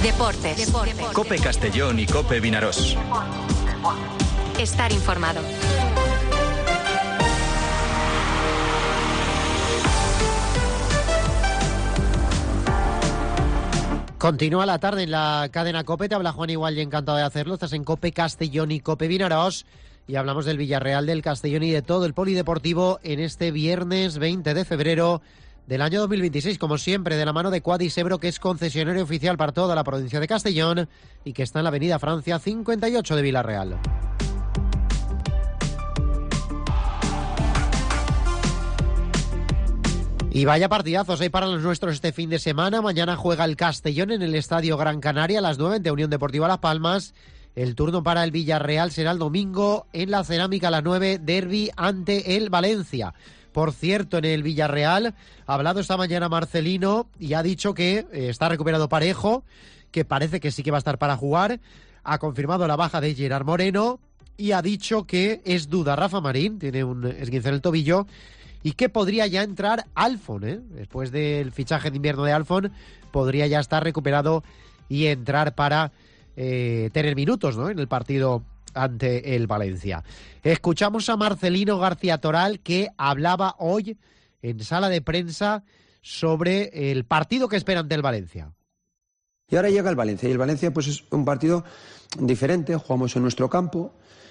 Deportes. COPE Castellón y COPE Vinarós. Estar informado. Continúa la tarde en la cadena COPE, te habla Juan Igual y encantado de hacerlo. Estás en COPE Castellón y COPE Vinarós y hablamos del Villarreal, del Castellón y de todo el polideportivo en este viernes 20 de febrero del año 2026, como siempre, de la mano de Quadis Ebro, que es concesionario oficial para toda la provincia de Castellón y que está en la avenida Francia 58 de Villarreal. Y vaya partidazos hay para los nuestros este fin de semana. Mañana juega el Castellón en el Estadio Gran Canaria a las 9 ante Unión Deportiva Las Palmas. El turno para el Villarreal será el domingo en la Cerámica a las 9, derbi ante el Valencia. Por cierto, en el Villarreal ha hablado esta mañana Marcelino y ha dicho que está recuperado Parejo, que parece que sí que va a estar para jugar. Ha confirmado la baja de Gerard Moreno y ha dicho que es duda Rafa Marín, tiene un esguince en el tobillo, y que podría ya entrar Alfon, después del fichaje de invierno de Alfon, podría ya estar recuperado y entrar para tener minutos, ¿no?, en el partido ante el Valencia. Escuchamos a Marcelino García Toral, que hablaba hoy en sala de prensa sobre el partido que espera ante el Valencia. Y ahora llega el Valencia, y el Valencia pues es un partido diferente, jugamos en nuestro campo,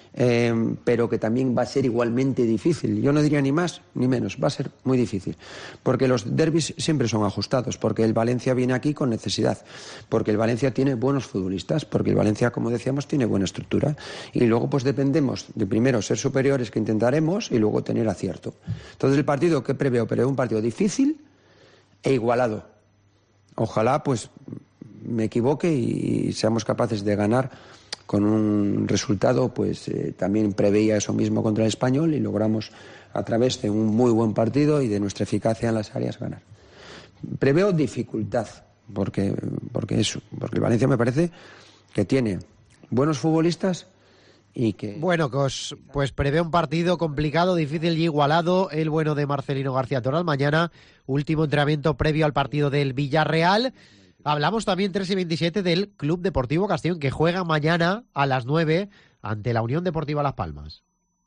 pero que también va a ser igualmente difícil. Yo no diría ni más ni menos, va a ser muy difícil, porque los derbis siempre son ajustados, porque el Valencia viene aquí con necesidad, porque el Valencia tiene buenos futbolistas, porque el Valencia, como decíamos, tiene buena estructura, y luego pues dependemos de primero ser superiores, que intentaremos, y luego tener acierto. Entonces el partido que preveo un partido difícil e igualado. Ojalá pues me equivoque y seamos capaces de ganar con un resultado, pues también preveía eso mismo contra el Español y logramos a través de un muy buen partido y de nuestra eficacia en las áreas ganar. Preveo dificultad, porque el Valencia me parece que tiene buenos futbolistas y que... Bueno, pues prevé un partido complicado, difícil y igualado, el bueno de Marcelino García Toral. Mañana, último entrenamiento previo al partido del Villarreal. Hablamos también 3:27 del Club Deportivo Castellón, que juega mañana a las 9 ante la Unión Deportiva Las Palmas.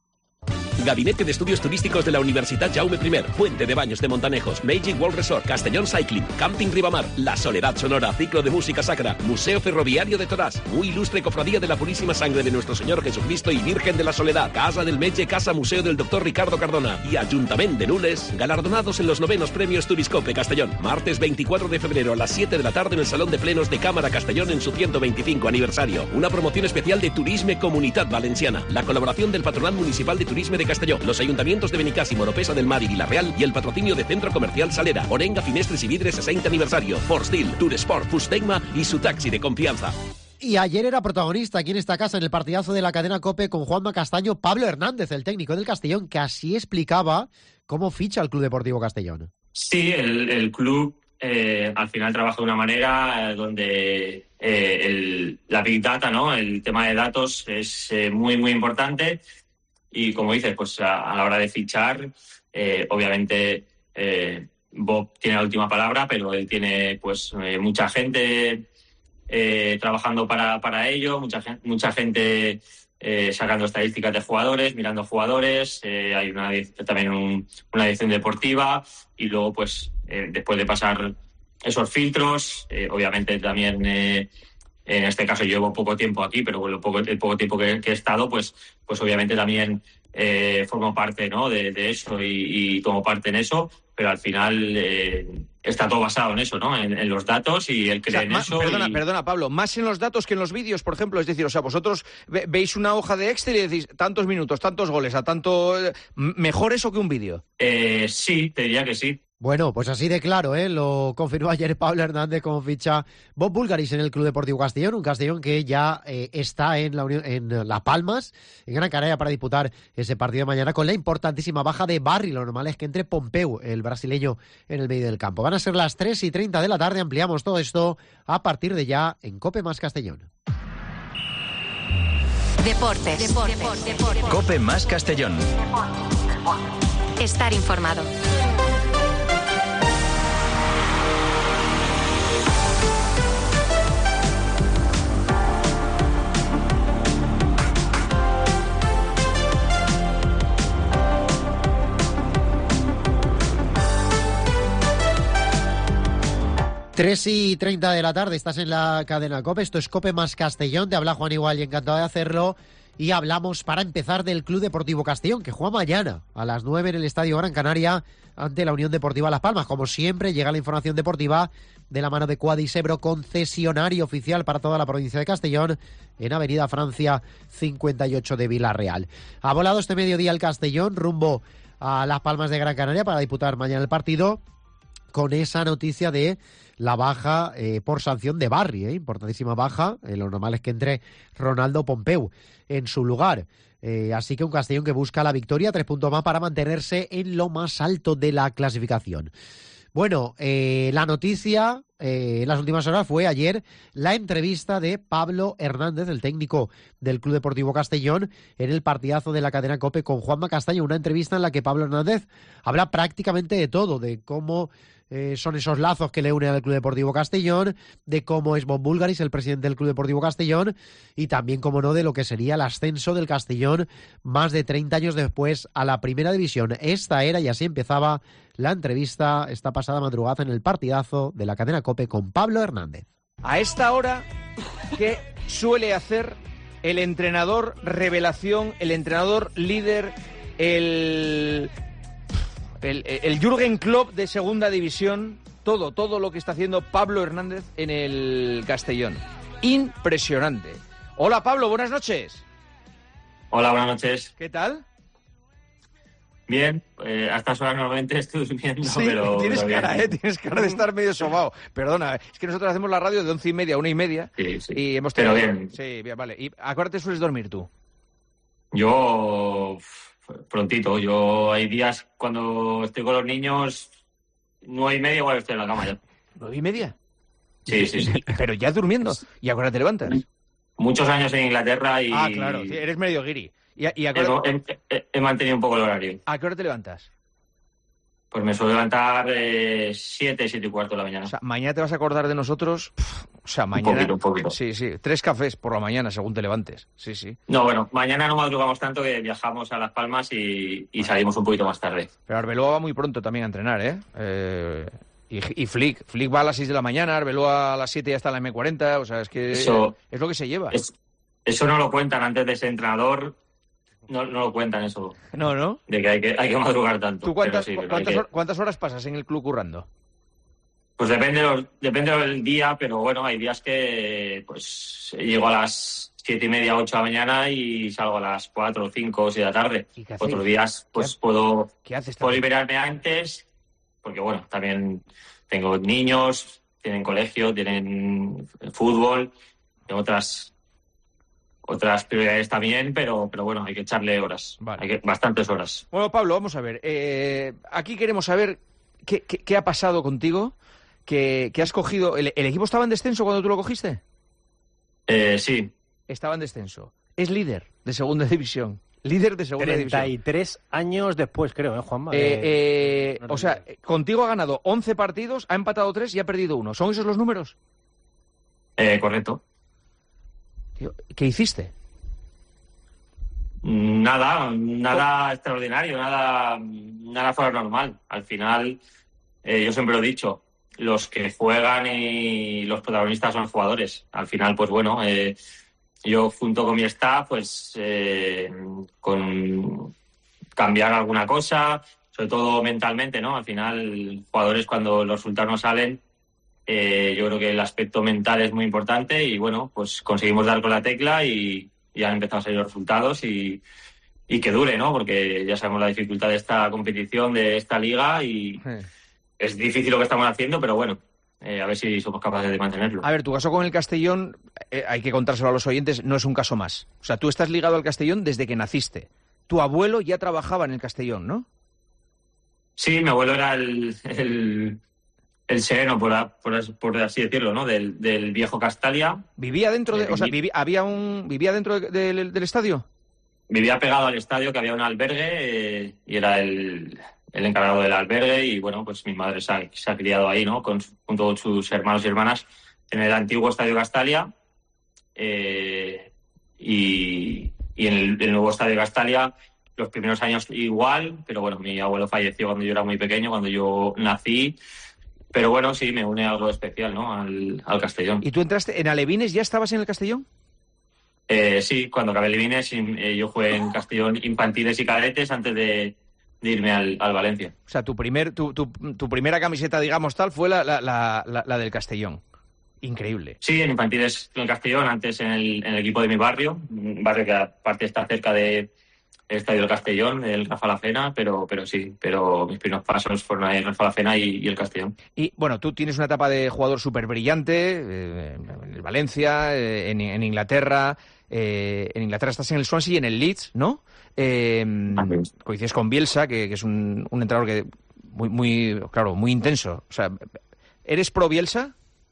Gabinete de Estudios Turísticos de la Universidad Jaume I, Puente de Baños de Montanejos, Magic World Resort, Castellón Cycling, Camping Ribamar, La Soledad Sonora, Ciclo de Música Sacra, Museo Ferroviario de Torás, muy ilustre Cofradía de la Purísima Sangre de Nuestro Señor Jesucristo y Virgen de la Soledad, Casa del Metge, Casa Museo del Dr. Ricardo Cardona y Ayuntamiento de Nules, galardonados en los 9º Premios Turiscope Castellón. Martes 24 de febrero a las 7 de la tarde en el Salón de Plenos de Cámara Castellón en su 125 aniversario. Una promoción especial de Turisme Comunitat Valenciana, la colaboración del Patronat Municipal de Turisme de Castelló, los ayuntamientos de Benicàssim, Oropesa del Mar y Vilareal y el patrocinio de Centro Comercial Salera, Orenga Finestres y Vidres 60 aniversario, Forstil, Turesport, Fustegma y su taxi de confianza. Y ayer era protagonista aquí en esta casa, en el partidazo de la cadena COPE con Juanma Castaño, Pablo Hernández, el técnico del Castellón, que así explicaba cómo ficha el Club Deportivo Castellón. Sí, el club al final trabaja de una manera donde la Big Data, ¿no?, el tema de datos es muy, muy importante. Y como dices, pues a la hora de fichar, obviamente Bob tiene la última palabra, pero él tiene pues mucha gente trabajando para ello, mucha gente sacando estadísticas de jugadores, mirando jugadores, hay también una dirección deportiva y luego pues después de pasar esos filtros, obviamente también... en este caso yo llevo poco tiempo aquí, pero el poco tiempo que he estado, pues obviamente también formo parte, ¿no?, de eso y tomo parte en eso, pero al final está todo basado en eso, ¿no?, en los datos y él cree en eso. Perdona, Pablo, más en los datos que en los vídeos, por ejemplo, es decir, o sea, vosotros veis una hoja de Excel y decís tantos minutos, tantos goles, a tanto... ¿Mejor eso que un vídeo? Sí, te diría que sí. Bueno, pues así de claro, lo confirmó ayer Pablo Hernández como ficha Bob Bulgaris en el Club Deportivo Castellón, un Castellón que ya está en Las Palmas, en Gran Canaria, para disputar ese partido de mañana con la importantísima baja de Barry. Lo normal es que entre Pompeu, el brasileño, en el medio del campo. Van a ser las 3:30 de la tarde, ampliamos todo esto a partir de ya en COPE más Castellón. Deportes. COPE más Castellón. Estar informado. 3:30 de la tarde, estás en la cadena COPE, esto es COPE más Castellón, te habla Juan Igual y encantado de hacerlo. Y hablamos para empezar del Club Deportivo Castellón, que juega mañana a las 9 en el Estadio Gran Canaria ante la Unión Deportiva Las Palmas. Como siempre, llega la información deportiva de la mano de Quadisebro, concesionario oficial para toda la provincia de Castellón, en Avenida Francia 58 de Villarreal. Ha volado este mediodía el Castellón rumbo a Las Palmas de Gran Canaria para disputar mañana el partido, con esa noticia de la baja por sanción de Barry, importantísima baja. Lo normal es que entre Ronaldo Pompeu en su lugar. Así que un Castellón que busca la victoria, 3 puntos más para mantenerse en lo más alto de la clasificación. Bueno, la noticia en las últimas horas fue ayer la entrevista de Pablo Hernández, el técnico del Club Deportivo Castellón, en el partidazo de la cadena COPE con Juanma Castaño. Una entrevista en la que Pablo Hernández habla prácticamente de todo, de cómo son esos lazos que le unen al Club Deportivo Castellón, de cómo es Bob Bulgaris, el presidente del Club Deportivo Castellón, y también, como no, de lo que sería el ascenso del Castellón más de 30 años después a la Primera División. Esta era, y así empezaba la entrevista esta pasada madrugada en el partidazo de la cadena COPE con Pablo Hernández. A esta hora, ¿qué suele hacer el entrenador revelación, el entrenador líder, el Jürgen Klopp de segunda división? Todo lo que está haciendo Pablo Hernández en el Castellón. Impresionante. Hola Pablo, buenas noches. Hola, buenas noches. ¿Qué tal? Bien, a estas horas normalmente estoy durmiendo, sí, pero... Tienes cara de estar medio sobao. Perdona, es que nosotros hacemos la radio de 11:30 a 1:30. Sí. Y hemos pero tenido... bien. Sí, bien, vale. ¿Y a qué hora te sueles dormir tú? Yo prontito. Yo hay días cuando estoy con los niños, 9:30 igual estoy en la cama ya. ¿9:30? Sí. Pero ya durmiendo. ¿Y a qué hora te levantas? Muchos años en Inglaterra y... Ah, claro, eres medio guiri. ¿Y a qué hora... he mantenido un poco el horario. ¿A qué hora te levantas? Pues me suelo levantar 7:15 de la mañana. O sea, mañana te vas a acordar de nosotros. O sea, mañana... Un poquito. Sí, 3 cafés por la mañana según te levantes. Sí. No, bueno, mañana no madrugamos tanto, que viajamos a Las Palmas y salimos un poquito más tarde. Pero Arbeloa va muy pronto también a entrenar, Y Flick va a las 6 de la mañana, Arbeloa a las 7 ya está en la M40, o sea, es que eso, es lo que se lleva. Eso no lo cuentan antes de ser entrenador, no lo cuentan eso. No. De que hay que madrugar tanto. ¿Tú cuántas horas pasas en el club currando? Pues depende del día, pero bueno, hay días que pues llego a las 7:30, 8 de la mañana y salgo a las 4, 5, 6 de la tarde. Otros días pues puedo liberarme antes, porque bueno, también tengo niños, tienen colegio, tienen fútbol, tengo otras prioridades también, pero bueno, hay que echarle horas, vale. Bastantes horas. Bueno, Pablo, vamos a ver, aquí queremos saber qué ha pasado contigo, que has cogido... ¿El equipo estaba en descenso cuando tú lo cogiste? Sí. Estaba en descenso. Es líder de segunda división. Líder de segunda división. 33 años después, creo, Juanma? O sea, contigo ha ganado 11 partidos, ha empatado 3 y ha perdido 1. ¿Son esos los números? Correcto. ¿Qué hiciste? Nada extraordinario, nada fuera normal. Al final, yo siempre lo he dicho, los que juegan y los protagonistas son jugadores. Al final, pues bueno, yo junto con mi staff, pues con cambiar alguna cosa, sobre todo mentalmente, ¿no? Al final, jugadores cuando los resultados no salen, yo creo que el aspecto mental es muy importante y bueno, pues conseguimos dar con la tecla y ya han empezado a salir los resultados y que dure, ¿no? Porque ya sabemos la dificultad de esta competición, de esta liga y es difícil lo que estamos haciendo, pero bueno, a ver si somos capaces de mantenerlo. A ver, tu caso con el Castellón, hay que contárselo a los oyentes, no es un caso más. O sea, tú estás ligado al Castellón desde que naciste. Tu abuelo ya trabajaba en el Castellón, ¿no? Sí, mi abuelo era el sereno, por así decirlo, ¿no? Del viejo Castalia. ¿Vivía dentro de, vivía dentro del estadio? Vivía pegado al estadio, que había un albergue y era el encargado del albergue y bueno, pues mi madre se ha criado ahí, ¿no? Junto con sus hermanos y hermanas en el antiguo estadio Castalia y en el nuevo estadio Castalia los primeros años igual, pero bueno, mi abuelo falleció cuando yo era muy pequeño, cuando yo nací. Pero bueno, sí, me une algo especial, ¿no? Al Castellón. ¿Y tú entraste en Alevines? ¿Ya estabas en el Castellón? Sí, cuando acabé Alevines yo jugué en Castellón infantiles y cadetes antes de irme al Valencia. O sea, tu primera camiseta, digamos tal, fue la del Castellón. Increíble. Sí, en infantiles en Castellón, antes en el equipo de mi barrio, un barrio que aparte está cerca del Estadio del Castellón, el Rafa La Cena, pero mis primeros pasos fueron ahí el Rafa La Cena y el Castellón. Y bueno, tú tienes una etapa de jugador súper brillante, en el Valencia, en Inglaterra. En Inglaterra estás en el Swansea y en el Leeds, ¿no? Coincides con Bielsa, que es un entrenador que muy intenso. O sea, ¿eres pro Bielsa?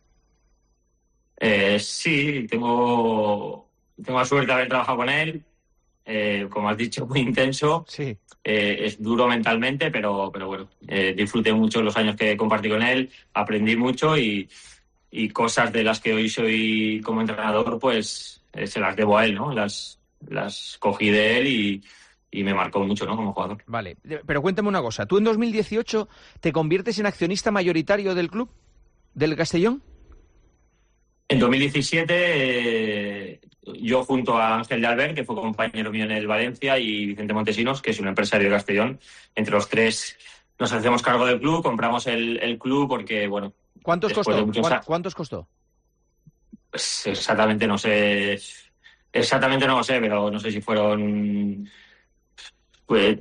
Sí, tengo la suerte de haber trabajado con él. Como has dicho, muy intenso. Sí. Es duro mentalmente, pero bueno, disfruté mucho los años que compartí con él, aprendí mucho y cosas de las que hoy soy como entrenador, pues se las debo a él, ¿no? Las cogí de él y me marcó mucho, ¿no? Como jugador. Vale, pero cuéntame una cosa. ¿Tú en 2018 te conviertes en accionista mayoritario del club, del Castellón? En 2017, yo junto a Ángel de Albert, que fue compañero mío en el Valencia, y Vicente Montesinos, que es un empresario de Castellón, entre los tres nos hacemos cargo del club, compramos el club porque, bueno... ¿Cuántos costó? Pues exactamente no sé. Exactamente no lo sé, pero no sé si fueron... Pues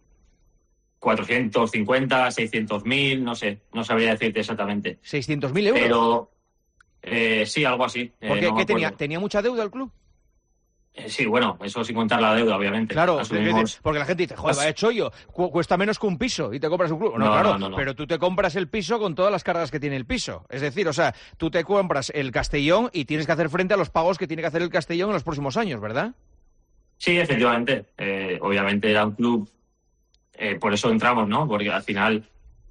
450, 600.000, no sé. No sabría decirte exactamente. ¿600.000 euros? Pero... sí, algo así. ¿Por qué? ¿Qué tenía mucha deuda el club? Sí, bueno, eso sin contar la deuda, obviamente. Claro, porque la gente dice, joder, vaya chollo, cuesta menos que un piso y te compras un club. No, pero tú te compras el piso con todas las cargas que tiene el piso. Es decir, o sea, tú te compras el Castellón y tienes que hacer frente a los pagos que tiene que hacer el Castellón en los próximos años, ¿verdad? Sí, efectivamente. Obviamente era un club, por eso entramos, ¿no? Porque al final...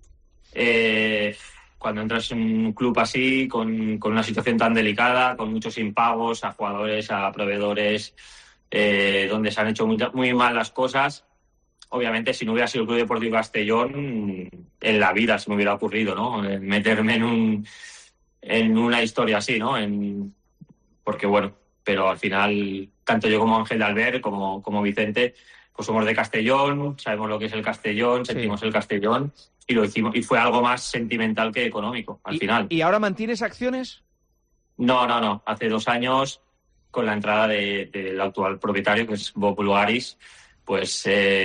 cuando entras en un club así, con una situación tan delicada, con muchos impagos a jugadores, a proveedores, donde se han hecho muy mal las cosas, obviamente si no hubiera sido el Club Deportivo Castellón, en la vida se me hubiera ocurrido, ¿no? Meterme en una historia así, ¿no? Porque bueno, pero al final, tanto yo como Ángel de Albert, como Vicente, pues somos de Castellón, sabemos lo que es el Castellón, sentimos el Castellón, y lo hicimos, y fue algo más sentimental que económico, al final. ¿Y ahora mantienes acciones? No. Hace 2 años, con la entrada del actual propietario, que es Bob Lugaris, pues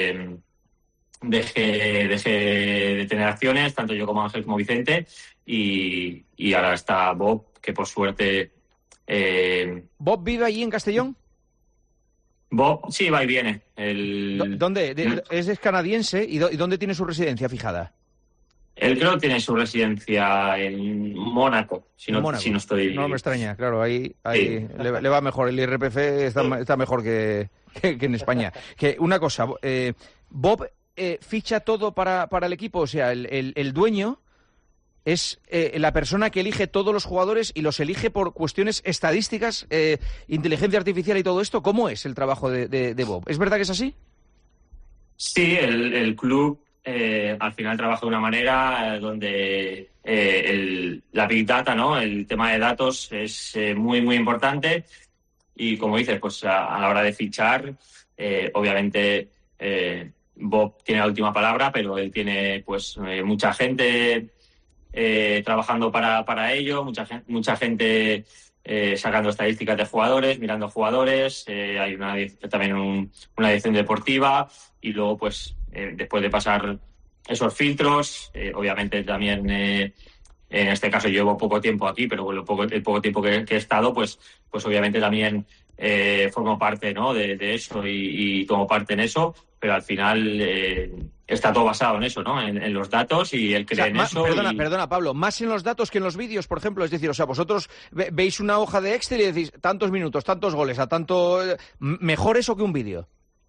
dejé de tener acciones, tanto yo como Ángel como Vicente, y ahora está Bob, que por suerte... ¿Bob vive allí en Castellón? Bob, sí, va y viene. ¿Dónde? Es canadiense. ¿Y dónde tiene su residencia fijada? Él creo que tiene su residencia en Mónaco, si no estoy... No me extraña, claro, ahí Sí. le va mejor. El IRPF está mejor que en España. Que una cosa, Bob ficha todo para el equipo, o sea, el dueño es la persona que elige todos los jugadores y los elige por cuestiones estadísticas, inteligencia artificial y todo esto. ¿Cómo es el trabajo de Bob? ¿Es verdad que es así? Sí, el club al final trabaja de una manera donde la Big Data, ¿no? El tema de datos es muy, muy importante y como dices, pues a la hora de fichar, obviamente Bob tiene la última palabra, pero él tiene pues mucha gente trabajando para ello, mucha gente sacando estadísticas de jugadores, mirando jugadores, hay también una dirección deportiva y luego pues después de pasar esos filtros, obviamente también en este caso llevo poco tiempo aquí, pero bueno, el poco tiempo que he estado, pues obviamente también formo parte, ¿no? de eso y tomo parte en eso, pero al final está todo basado en eso, ¿no? En los datos y él cree en eso. Perdona, Pablo, más en los datos que en los vídeos, por ejemplo, es decir, o sea, vosotros veis una hoja de Excel y decís tantos minutos, tantos goles, a tanto... ¿Mejor eso que un vídeo?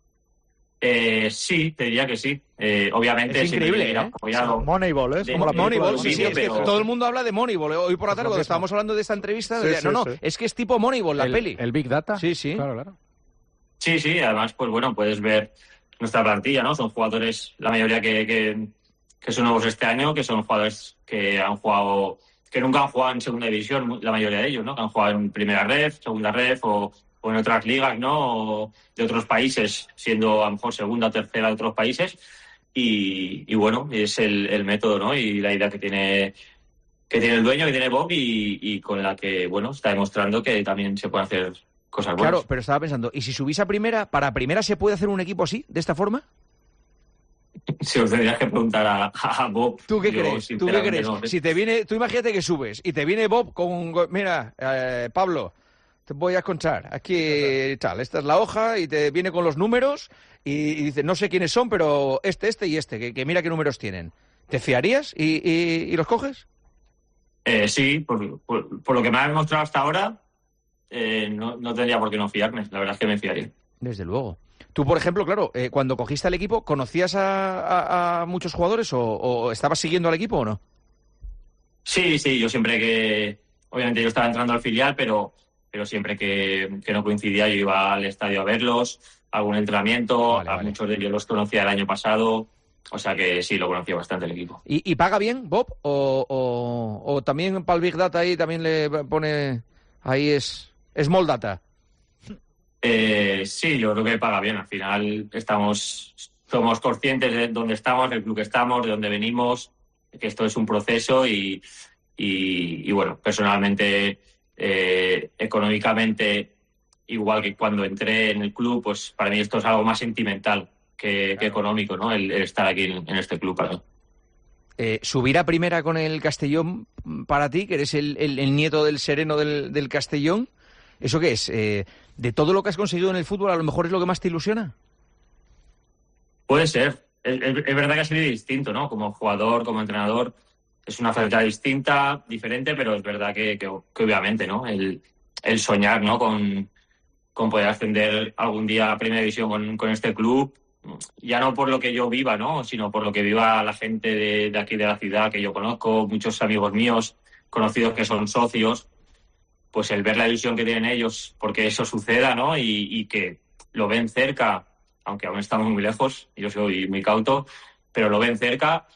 Sí, te diría que sí. Obviamente es increíble, apoyado. Moneyball, ¿eh? Como la Moneyball, sí, vídeo, es que todo el mundo habla de Moneyball. Hoy por la tarde, cuando estábamos hablando de esta entrevista, es que es tipo Moneyball, la peli. ¿El Big Data? Sí. Claro. Sí, además, pues bueno, puedes ver nuestra plantilla, ¿no? Son jugadores, la mayoría que son nuevos este año, que son jugadores que han jugado, que nunca han jugado en segunda división, la mayoría de ellos, ¿no? Que han jugado en primera ref, segunda ref o en otras ligas, ¿no? O de otros países, siendo a lo mejor segunda o tercera de otros países. Y bueno, es el método, ¿no? Y la idea que tiene el dueño, que tiene Bob, y con la que, bueno, está demostrando que también se puede hacer cosas buenas. Claro, pero estaba pensando, ¿y si subís a primera, para primera se puede hacer un equipo así, de esta forma? Si os tendrías que preguntar a Bob. ¿Tú qué crees? ¿Tú qué crees? No. Si te viene, tú imagínate que subes y te viene Bob con, mira, Pablo, te voy a contar, aquí tal, esta es la hoja y te viene con los números y dice, no sé quiénes son, pero este y este, que mira qué números tienen. ¿Te fiarías y los coges? Sí, por lo que me ha demostrado hasta ahora, no tendría por qué no fiarme. La verdad es que me fiaría. Desde luego. Tú, por ejemplo, claro, cuando cogiste al equipo, ¿conocías a muchos jugadores o estabas siguiendo al equipo o no? Sí, yo siempre que... Obviamente yo estaba entrando al filial, pero siempre que no coincidía yo iba al estadio a verlos, a algún entrenamiento, vale. Muchos de ellos los conocía el año pasado, o sea que sí, lo conocía bastante el equipo. ¿Y paga bien, Bob? ¿O también para el Big Data ahí también le pone... ahí es Small Data? Sí, yo creo que paga bien. Al final somos conscientes de dónde estamos, del club que estamos, de dónde venimos, que esto es un proceso y bueno, personalmente, económicamente, igual que cuando entré en el club, pues para mí esto es algo más sentimental que económico, ¿no? El estar aquí en este club para mí. ¿Subir a primera con el Castellón para ti, que eres el nieto del sereno del Castellón? ¿Eso qué es? ¿De todo lo que has conseguido en el fútbol a lo mejor es lo que más te ilusiona? Puede ser. Es verdad que ha sido distinto, ¿no? Como jugador, como entrenador, es una faceta distinta, diferente, pero es verdad que obviamente, ¿no? El soñar, ¿no? Con poder ascender algún día a Primera División con este club, ya no por lo que yo viva, ¿no? Sino por lo que viva la gente de aquí de la ciudad que yo conozco, muchos amigos míos, conocidos que son socios, pues el ver la ilusión que tienen ellos porque eso suceda, ¿no? Y que lo ven cerca, aunque aún estamos muy lejos, yo soy muy cauto, pero lo ven cerca,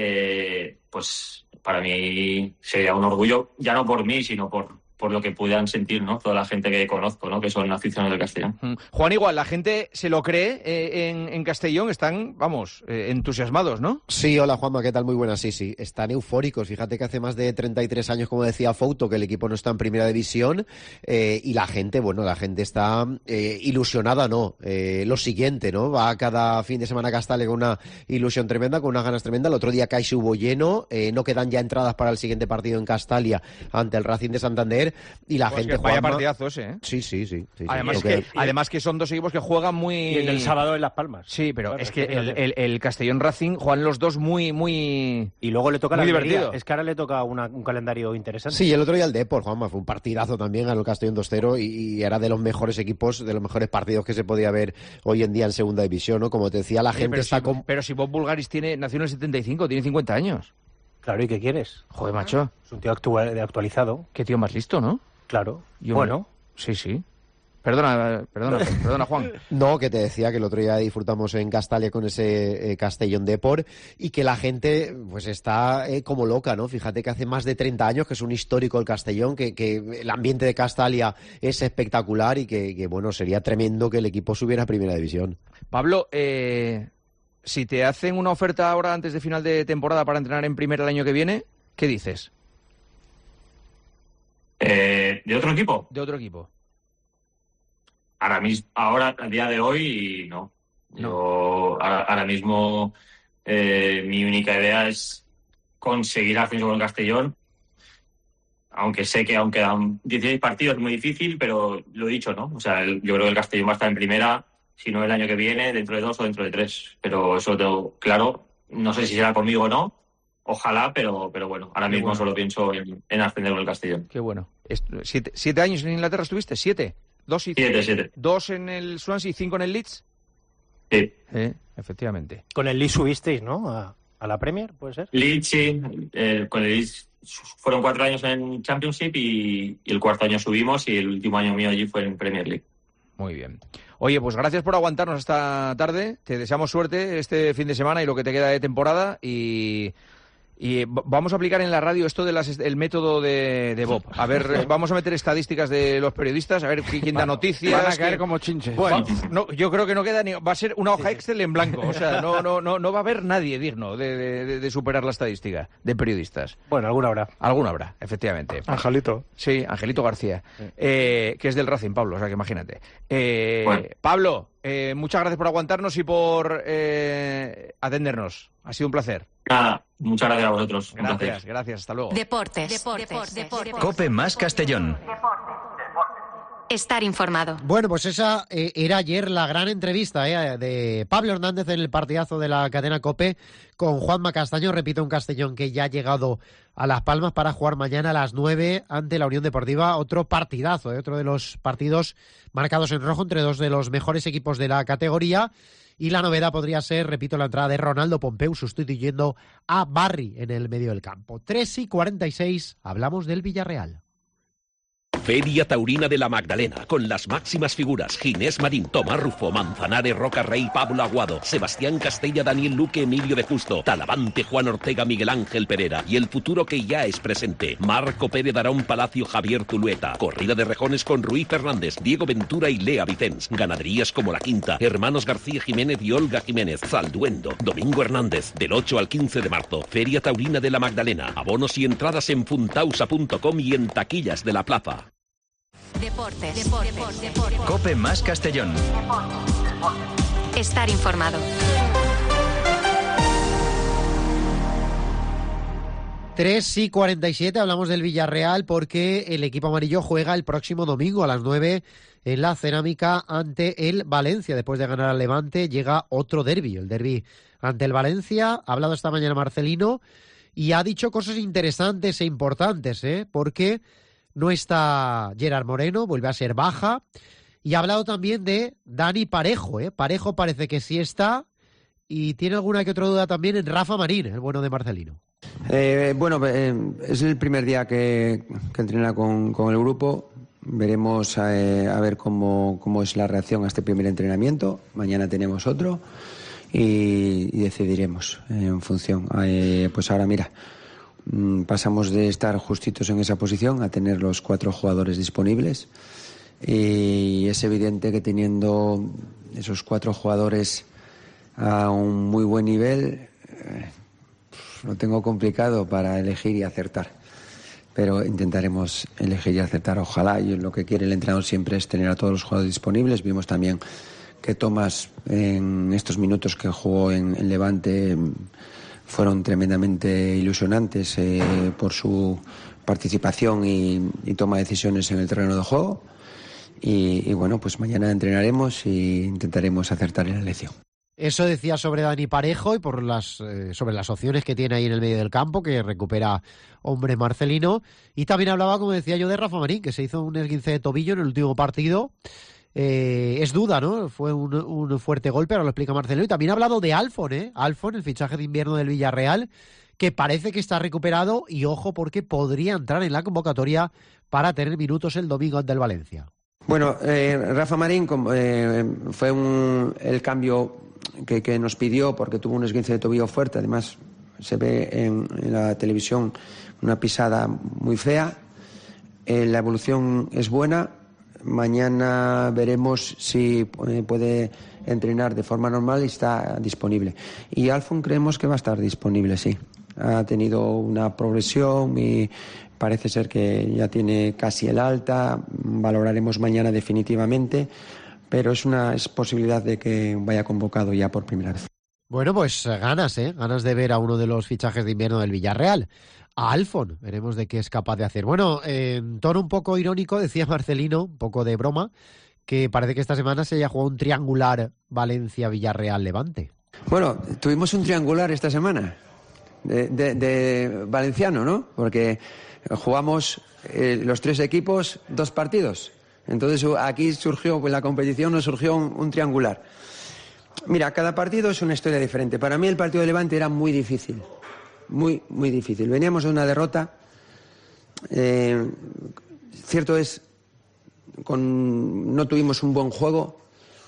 pues para mí sería un orgullo, ya no por mí, sino por lo que puedan sentir, ¿no? Toda la gente que conozco, ¿no? Que son aficionados del Castellón. Juan, igual, la gente se lo cree en Castellón, están, vamos, entusiasmados, ¿no? Sí, hola Juanma, ¿qué tal? Muy buenas, sí. Están eufóricos. Fíjate que hace más de 33 años, como decía Fouto, que el equipo no está en Primera División y la gente está ilusionada, ¿no? Lo siguiente, ¿no? Va cada fin de semana a Castalia con una ilusión tremenda, con unas ganas tremendas. El otro día Caixa hubo lleno, no quedan ya entradas para el siguiente partido en Castalia ante el Racing de Santander. Y la gente juega partidazo ese, ¿eh? Sí. Además que son dos equipos que juegan muy... Y el sábado en Las Palmas. Sí, pero bueno, es que el Castellón Racing juegan los dos muy... Y luego le toca muy la divertido. Almería. Es que ahora le toca un calendario interesante. Sí, el otro día el Depor, Juanma, fue un partidazo también, ganó el Castellón 2-0 y era de los mejores equipos, de los mejores partidos que se podía ver hoy en día en Segunda División, ¿no? Como te decía, la gente está... Pero si Bob Bulgaris nació en el 75, tiene 50 años. Claro, ¿y qué quieres? Joder, macho. Es un tío actualizado. Qué tío más listo, ¿no? Claro. Sí. Perdona, Juan. No, que te decía que el otro día disfrutamos en Castalia con ese Castellón Depor y que la gente pues está como loca, ¿no? Fíjate que hace más de 30 años que es un histórico el Castellón, que el ambiente de Castalia es espectacular y que bueno, sería tremendo que el equipo subiera a Primera División. Pablo, si te hacen una oferta ahora antes de final de temporada para entrenar en Primera el año que viene, ¿qué dices? ¿De otro equipo? De otro equipo. Ahora, a día de hoy, no. Yo ahora mismo mi única idea es conseguir ascenso con el Castellón. Aunque sé que aún quedan 16 partidos, es muy difícil, pero lo he dicho, ¿no? O sea, yo creo que el Castellón va a estar en Primera, si no el año que viene, dentro de 2 o dentro de 3. Pero eso lo tengo claro. No sé si será conmigo o no. Ojalá, pero bueno, ahora mismo solo pienso en ascender con el Castellón. Qué bueno. ¿7 años en Inglaterra estuviste? ¿7? 2 y 7. 2 en el Swansea y 5 en el Leeds. Sí. Efectivamente. Con el Leeds subisteis, ¿no? A la Premier, ¿puede ser? Leeds, sí. Con el Leeds fueron 4 años en Championship y el cuarto año subimos y el último año mío allí fue en Premier League. Muy bien. Oye, pues gracias por aguantarnos esta tarde. Te deseamos suerte este fin de semana y lo que te queda de temporada. Y vamos a aplicar en la radio esto el método de Bob. A ver, vamos a meter estadísticas de los periodistas, a ver quién da noticias. Van a caer como chinches. Bueno, no, yo creo que no queda ni... Va a ser una hoja Excel en blanco. O sea, no va a haber nadie digno de superar la estadística de periodistas. Bueno, alguna habrá. Alguna habrá, efectivamente. Angelito. Sí, Angelito García, que es del Racing, Pablo, o sea que imagínate. Pablo, muchas gracias por aguantarnos y por atendernos. Ha sido un placer. Nada, muchas gracias a vosotros. Gracias, hasta luego. Deportes. Cope más Castellón. Estar informado. Bueno, pues esa era ayer la gran entrevista de Pablo Hernández en el partidazo de la cadena COPE con Juanma Castaño. Repito, un Castellón que ya ha llegado a Las Palmas para jugar mañana a las 9 ante la Unión Deportiva. Otro partidazo, otro de los partidos marcados en rojo entre dos de los mejores equipos de la categoría. Y la novedad podría ser, repito, la entrada de Ronaldo Pompeu sustituyendo a Barry en el medio del campo. 3:46, hablamos del Villarreal. Feria Taurina de la Magdalena, con las máximas figuras: Ginés Marín, Tomás Rufo, Manzanares, Roca Rey, Pablo Aguado, Sebastián Castella, Daniel Luque, Emilio de Justo, Talavante, Juan Ortega, Miguel Ángel Pereira, y el futuro que ya es presente: Marco Pérez, Darón Palacio, Javier Tulueta. Corrida de rejones con Ruiz Fernández, Diego Ventura y Lea Vicens. Ganaderías como La Quinta, Hermanos García Jiménez y Olga Jiménez. Zalduendo, Domingo Hernández, del 8 al 15 de marzo. Feria Taurina de la Magdalena. Abonos y entradas en funtausa.com y en taquillas de la plaza. Deportes. Cope más Castellón. Estar informado. 3:47, hablamos del Villarreal porque el equipo amarillo juega el próximo domingo a las 9 en la Cerámica ante el Valencia. Después de ganar al Levante llega otro derbi, el derbi ante el Valencia. Ha hablado esta mañana Marcelino y ha dicho cosas interesantes e importantes, porque no está Gerard Moreno, vuelve a ser baja. Y ha hablado también de Dani Parejo. Parejo parece que sí está. Y tiene alguna que otra duda también en Rafa Marín, el bueno de Marcelino. Es el primer día que entrena con el grupo. Veremos a ver cómo es la reacción a este primer entrenamiento. Mañana tenemos otro y decidiremos en función. Pues ahora mira, pasamos de estar justitos en esa posición a tener los 4 jugadores disponibles, y es evidente que teniendo esos 4 jugadores a un muy buen nivel, lo tengo complicado para elegir y acertar, pero intentaremos elegir y acertar, ojalá. Y lo que quiere el entrenador siempre es tener a todos los jugadores disponibles. Vimos también que Tomás, en estos minutos que jugó en Levante, fueron tremendamente ilusionantes por su participación y toma de decisiones en el terreno de juego. Y bueno, pues mañana entrenaremos e intentaremos acertar en la elección. Eso decía sobre Dani Parejo y sobre las opciones que tiene ahí en el medio del campo, que recupera hombre Marcelino. Y también hablaba, como decía yo, de Rafa Marín, que se hizo un esguince de tobillo en el último partido. Es duda, ¿no? Fue un fuerte golpe, ahora lo explica Marcelo. Y también ha hablado de Alfon, Alfon, el fichaje de invierno del Villarreal, que parece que está recuperado y ojo porque podría entrar en la convocatoria para tener minutos el domingo ante el Valencia. Bueno, Rafa Marín fue el cambio que nos pidió porque tuvo un esguince de tobillo fuerte. Además, se ve en la televisión una pisada muy fea. La evolución es buena. Mañana veremos si puede entrenar de forma normal y está disponible. Y Alfon creemos que va a estar disponible, sí. Ha tenido una progresión y parece ser que ya tiene casi el alta. Valoraremos mañana definitivamente, pero es posibilidad de que vaya convocado ya por primera vez. Bueno, pues ganas de ver a uno de los fichajes de invierno del Villarreal. A Alfon, veremos de qué es capaz de hacer. Bueno, en tono un poco irónico, decía Marcelino, un poco de broma, que parece que esta semana se haya jugado un triangular Valencia-Villarreal-Levante. Bueno, tuvimos un triangular esta semana, de valenciano, ¿no? Porque jugamos los 3 equipos 2 partidos. Entonces aquí surgió, en la competición nos surgió un triangular. Mira, cada partido es una historia diferente. Para mí el partido de Levante era muy difícil. Muy, muy difícil. Veníamos de una derrota. Cierto es, no tuvimos un buen juego,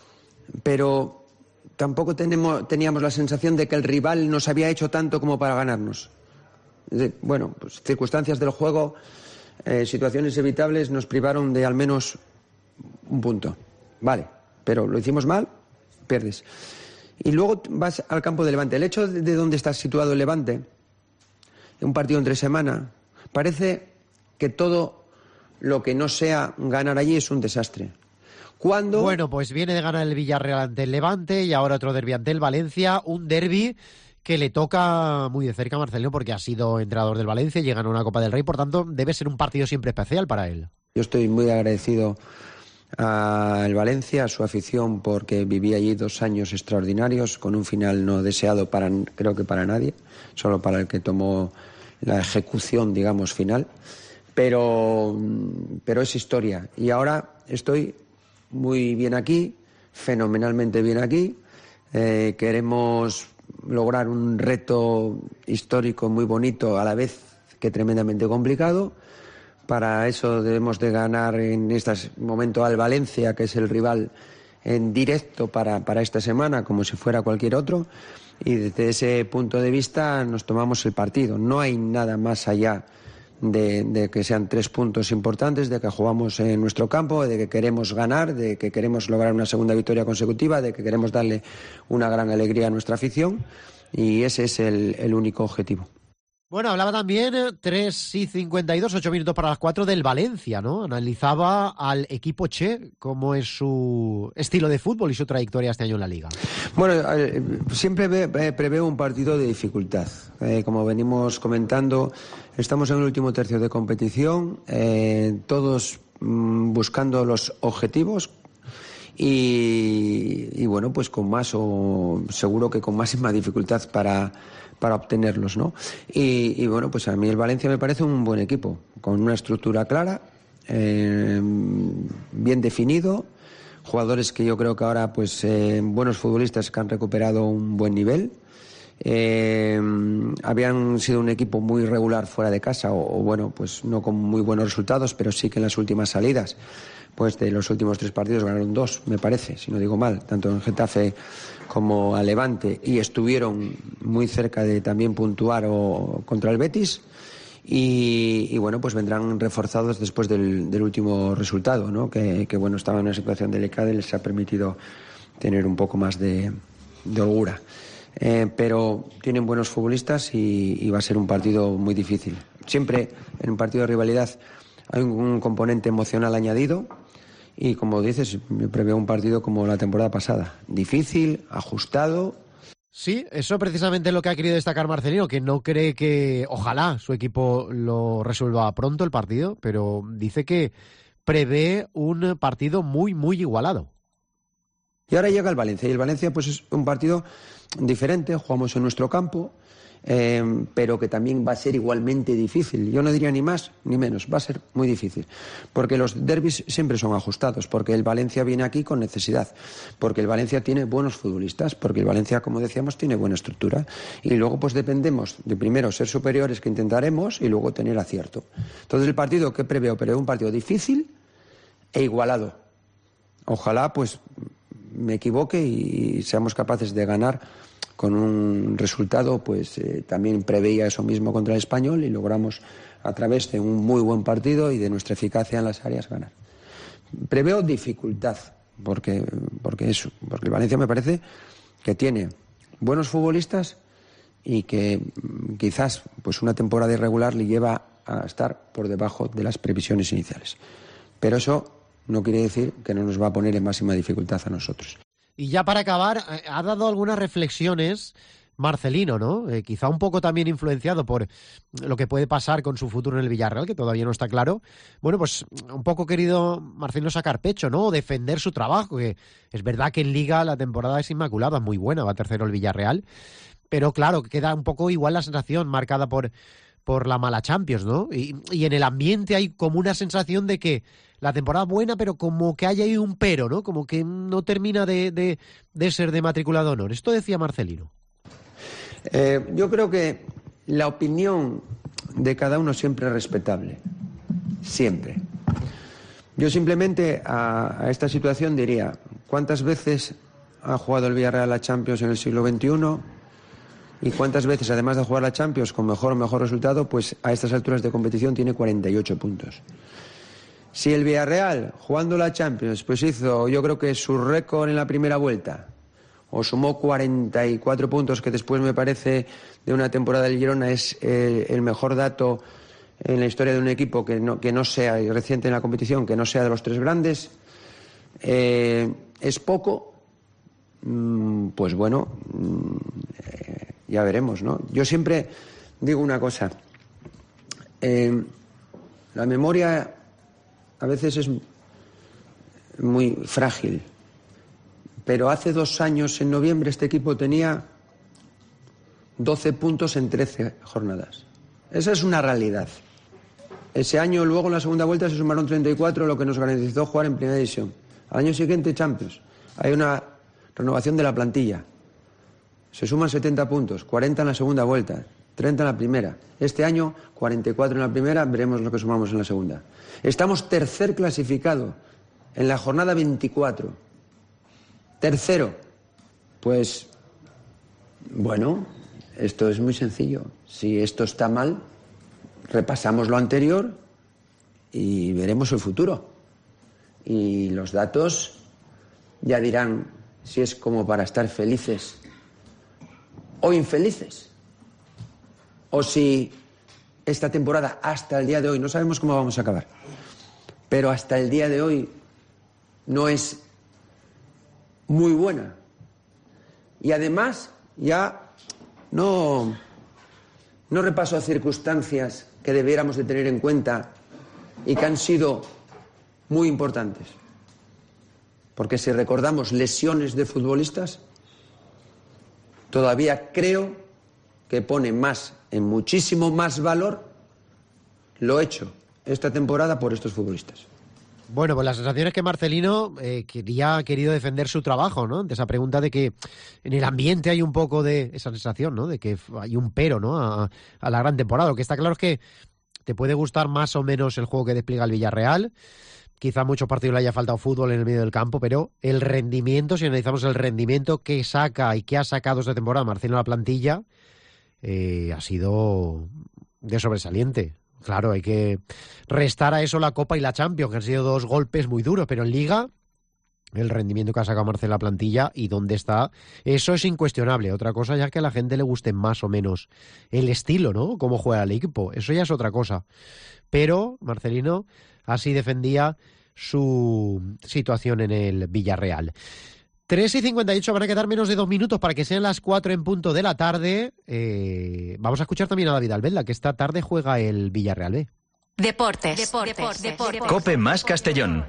pero tampoco teníamos la sensación de que el rival nos había hecho tanto como para ganarnos. Bueno, pues circunstancias del juego, situaciones evitables nos privaron de al menos un punto. Vale, pero lo hicimos mal, pierdes. Y luego vas al campo de Levante. El hecho de dónde está situado el Levante, un partido entre semana, parece que todo lo que no sea ganar allí es un desastre. Bueno, pues viene de ganar el Villarreal ante el Levante y ahora otro derbi ante el Valencia, un derbi que le toca muy de cerca a Marcelino porque ha sido entrenador del Valencia y llega a una Copa del Rey, por tanto debe ser un partido siempre especial para él. Yo estoy muy agradecido al Valencia, a su afición, porque viví allí 2 años extraordinarios con un final no deseado creo que para nadie, solo para el que tomó la ejecución, digamos, final, pero es historia y ahora estoy muy bien aquí, fenomenalmente bien aquí. Queremos lograr un reto histórico muy bonito, a la vez que tremendamente complicado. Para eso debemos de ganar en este momento al Valencia, que es el rival en directo para esta semana, como si fuera cualquier otro. Y desde ese punto de vista nos tomamos el partido. No hay nada más allá de que sean 3 puntos importantes, de que jugamos en nuestro campo, de que queremos ganar, de que queremos lograr una segunda victoria consecutiva, de que queremos darle una gran alegría a nuestra afición, y ese es el único objetivo. Bueno, hablaba también 3:52, 8 minutos para las 4 del Valencia, ¿no? Analizaba al equipo Che, cómo es su estilo de fútbol y su trayectoria este año en la Liga. Bueno, siempre preveo un partido de dificultad. Como venimos comentando, estamos en el último tercio de competición, todos buscando los objetivos y bueno, pues con más o seguro que con máxima dificultad para obtenerlos, ¿no? Y bueno, pues a mí el Valencia me parece un buen equipo, con una estructura clara, bien definido, jugadores que yo creo que ahora, pues buenos futbolistas que han recuperado un buen nivel. Habían sido un equipo muy regular fuera de casa, o bueno, pues no con muy buenos resultados, pero sí que en las últimas salidas, pues de los últimos 3 partidos ganaron 2, me parece, si no digo mal, tanto en Getafe como a Levante, y estuvieron muy cerca de también puntuar contra el Betis, y bueno, pues vendrán reforzados después del último resultado, ¿no? Que bueno, estaban en una situación delicada y les ha permitido tener un poco más de holgura. Pero tienen buenos futbolistas y va a ser un partido muy difícil. Siempre en un partido de rivalidad hay un componente emocional añadido y, como dices, me preveo un partido como la temporada pasada. Difícil, ajustado. Sí, eso precisamente es lo que ha querido destacar Marcelino, que no cree que, ojalá, su equipo lo resuelva pronto el partido, pero dice que prevé un partido muy, muy igualado. Y ahora llega el Valencia, y el Valencia pues es un partido diferente, jugamos en nuestro campo, pero que también va a ser igualmente difícil. Yo no diría ni más ni menos, va a ser muy difícil, porque los derbis siempre son ajustados, porque el Valencia viene aquí con necesidad, porque el Valencia tiene buenos futbolistas, porque el Valencia, como decíamos, tiene buena estructura, y luego pues dependemos de primero ser superiores, que intentaremos, y luego tener acierto. Entonces el partido que preveo un partido difícil e igualado. Ojalá pues me equivoque y seamos capaces de ganar con un resultado, pues también preveía eso mismo contra el Español y logramos a través de un muy buen partido y de nuestra eficacia en las áreas ganar. Preveo dificultad, porque el Valencia me parece que tiene buenos futbolistas y que quizás pues una temporada irregular le lleva a estar por debajo de las previsiones iniciales. Pero eso no quiere decir que no nos va a poner en máxima dificultad a nosotros. Y ya para acabar, ha dado algunas reflexiones Marcelino, ¿no? Quizá un poco también influenciado por lo que puede pasar con su futuro en el Villarreal, que todavía no está claro. Bueno, pues un poco querido Marcelino sacar pecho, ¿no? Defender su trabajo, que es verdad que en Liga la temporada es inmaculada, muy buena, va tercero el Villarreal, pero claro, queda un poco igual la sensación marcada por la mala Champions, ¿no? Y en el ambiente hay como una sensación de que la temporada buena, pero como que hay ahí un pero, ¿no? Como que no termina de ser de matrícula de honor. Esto decía Marcelino. Yo creo que la opinión de cada uno siempre es respetable. Siempre. Yo simplemente a esta situación diría, ¿cuántas veces ha jugado el Villarreal la Champions en el siglo XXI? ¿Y cuántas veces, además de jugar la Champions con mejor resultado, pues a estas alturas de competición tiene 48 puntos? Si el Villarreal, jugando la Champions, pues hizo, yo creo que su récord en la primera vuelta, o sumó 44 puntos, que después me parece de una temporada del Girona es el mejor dato en la historia de un equipo que no sea reciente en la competición, que no sea de los tres grandes, es poco, pues bueno, ya veremos, ¿no? Yo siempre digo una cosa, la memoria a veces es muy frágil, pero hace 2 años, en noviembre, este equipo tenía 12 puntos en 13 jornadas. Esa es una realidad. Ese año, luego en la segunda vuelta, se sumaron 34, lo que nos garantizó jugar en primera división. Al año siguiente, Champions. Hay una renovación de la plantilla. Se suman 70 puntos, 40 en la segunda vuelta, 30 en la primera. Este año, 44 en la primera, veremos lo que sumamos en la segunda. Estamos tercer clasificado en la jornada 24. Tercero. Pues, bueno, esto es muy sencillo. Si esto está mal, repasamos lo anterior y veremos el futuro. Y los datos ya dirán si es como para estar felices o infelices. O si esta temporada, hasta el día de hoy, no sabemos cómo vamos a acabar, pero hasta el día de hoy no es muy buena. Y además ya no repaso a circunstancias que debiéramos de tener en cuenta y que han sido muy importantes. Porque si recordamos lesiones de futbolistas, todavía creo que pone en muchísimo más valor lo hecho esta temporada por estos futbolistas. Bueno, pues la sensación es que Marcelino ha querido defender su trabajo, ¿no? De esa pregunta de que en el ambiente hay un poco de esa sensación, ¿no? De que hay un pero, ¿no? A la gran temporada. Lo que está claro es que te puede gustar más o menos el juego que despliega el Villarreal. Quizá a muchos partidos le haya faltado fútbol en el medio del campo, pero el rendimiento, si analizamos el rendimiento que saca y que ha sacado esta temporada Marcelino a la plantilla, ha sido de sobresaliente. Claro, hay que restar a eso la Copa y la Champions, que han sido 2 golpes muy duros, pero en Liga el rendimiento que ha sacado Marcelo a la plantilla y dónde está, eso es incuestionable. Otra cosa ya que a la gente le guste más o menos el estilo, ¿no? Cómo juega el equipo, eso ya es otra cosa. Pero Marcelino así defendía su situación en el Villarreal. 3:58, van a quedar menos de 2 minutos para que sean las 4 en punto de la tarde. Vamos a escuchar también a David Albelda, que esta tarde juega el Villarreal B. Deportes. COPE más Castellón.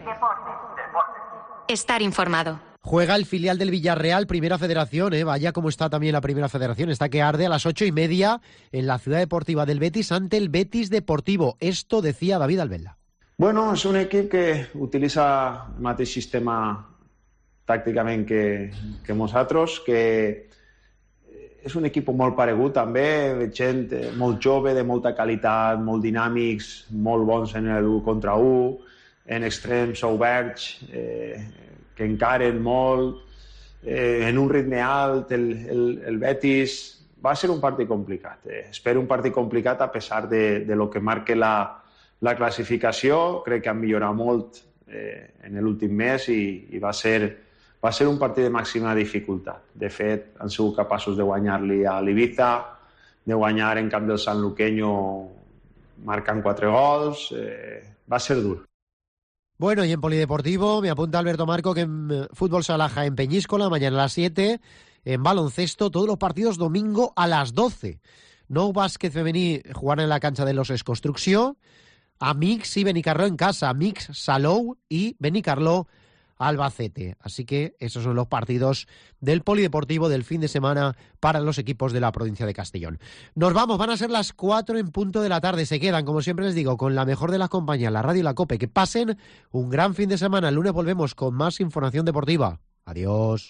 Estar informado. Juega el filial del Villarreal, Primera Federación, vaya cómo está también la Primera Federación, está que arde a las 8:30 en la Ciudad Deportiva del Betis ante el Betis Deportivo. Esto decía David Albelda. Bueno, és un equip que utilitza el mateix sistema tàcticament que nosaltres, que és un equip molt paregut també, de gent molt jove, de molta qualitat, molt dinàmics, molt bons en el 1 contra 1, en extrems oberts, que encaren molt, en un ritme alt, el Betis. Va ser un partit complicat. Espero un partit complicat a pesar de lo que marque la classificació. Crec que han millorat molt en l'últim mes i va ser un partit de màxima dificultat. De fet, han sigut capaços de guanyar-li a l'Ibiza, de guanyar en camp del Sanluqueño marcant 4 gols. Va ser dur. Bueno, y en Polideportivo me apunta Alberto Marco que en fútbol se alaja en Peñíscola, mañana a las 7, en baloncesto, todos los partidos domingo a las 12. Nou bàsquet femení jugarà en la cancha de los Esconstrucció, Amics y Benicarló en casa, Amics Salou y Benicarló Albacete. Así que esos son los partidos del Polideportivo del fin de semana para los equipos de la provincia de Castellón. Nos vamos, van a ser las 4 en punto de la tarde. Se quedan, como siempre les digo, con la mejor de las compañías, la radio y la COPE. Que pasen un gran fin de semana. El lunes volvemos con más información deportiva. Adiós.